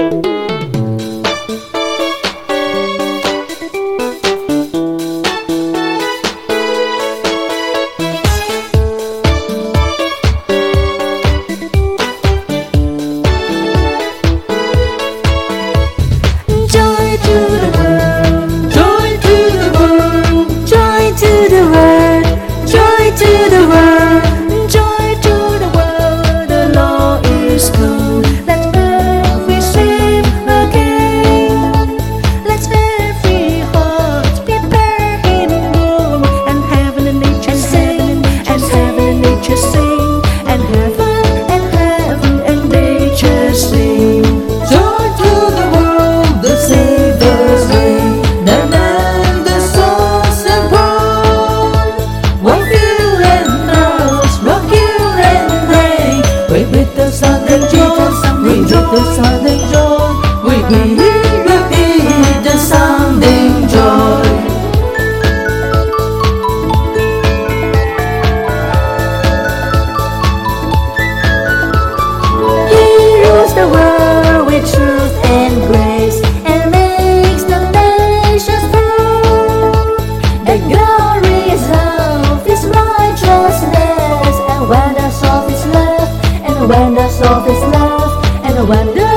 The sounding joy, we repeat the sounding joy. He rules the world with truth and grace, and makes the nations prove the glories of His righteousness, and wonders of His love, and wonders of His love, and the wonder